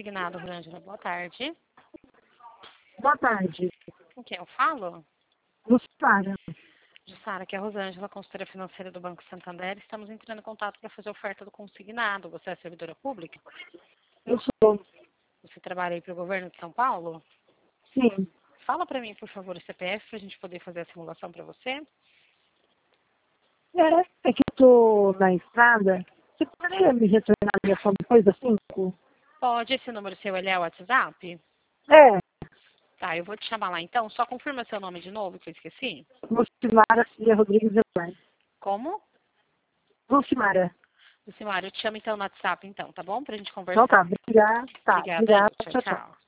Consignado, Rosângela. Boa tarde. Boa tarde. Com quem eu falo? Jussara. Jussara, que é a Rosângela, consultora financeira do Banco Santander. Estamos entrando em contato para fazer oferta do consignado. Você é servidora pública? Eu sou. Você trabalha aí para o governo de São Paulo? Sim. Fala para mim, por favor, o CPF para a gente poder fazer a simulação para você. É que eu tô na estrada. Você poderia me retornar a ligação depois das 5? Pode, esse número seu ele é o WhatsApp? É. Tá, eu vou te chamar lá então. Só confirma seu nome de novo, que eu esqueci. Lucimara Cília Rodrigues Eduardo. Como? Lucimara. Lucimar, eu te chamo então no WhatsApp então, tá bom? Pra gente Então conversar. tá, obrigada. Tá, Obrigada aí. obrigada. Tchau, Tchau, tchau. tchau.